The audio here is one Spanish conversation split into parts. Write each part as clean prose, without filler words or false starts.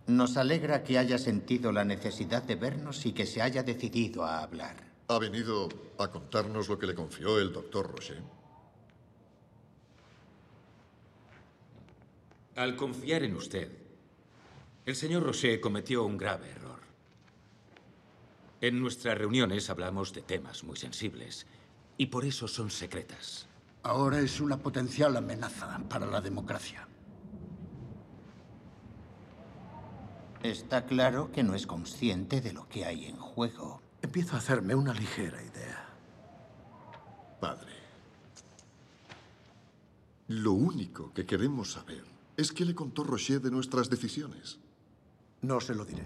Nos alegra que haya sentido la necesidad de vernos y que se haya decidido a hablar. ¿Ha venido a contarnos lo que le confió el doctor Rocher? Al confiar en usted, el señor Rocher cometió un grave error. En nuestras reuniones hablamos de temas muy sensibles y por eso son secretas. Ahora es una potencial amenaza para la democracia. Está claro que no es consciente de lo que hay en juego. Empiezo a hacerme una ligera idea. Padre, lo único que queremos saber es qué le contó Rocher de nuestras decisiones. No se lo diré.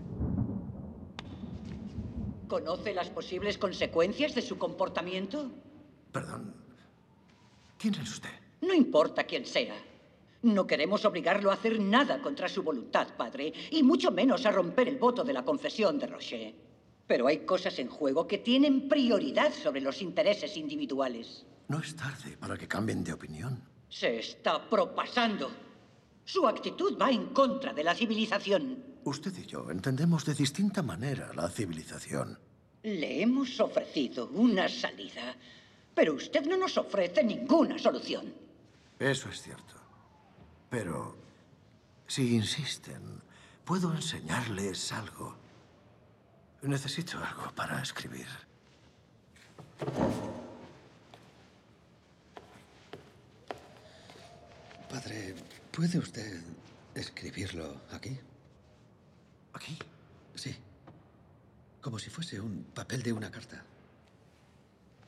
¿Conoce las posibles consecuencias de su comportamiento? Perdón. ¿Quién es usted? No importa quién sea. No queremos obligarlo a hacer nada contra su voluntad, padre, y mucho menos a romper el voto de la confesión de Rocher. Pero hay cosas en juego que tienen prioridad sobre los intereses individuales. No es tarde para que cambien de opinión. Se está propasando. Su actitud va en contra de la civilización. Usted y yo entendemos de distinta manera la civilización. Le hemos ofrecido una salida, pero usted no nos ofrece ninguna solución. Eso es cierto. Pero, si insisten, puedo enseñarles algo. Necesito algo para escribir. Padre, ¿puede usted escribirlo aquí? ¿Aquí? Sí. Como si fuese un papel de una carta.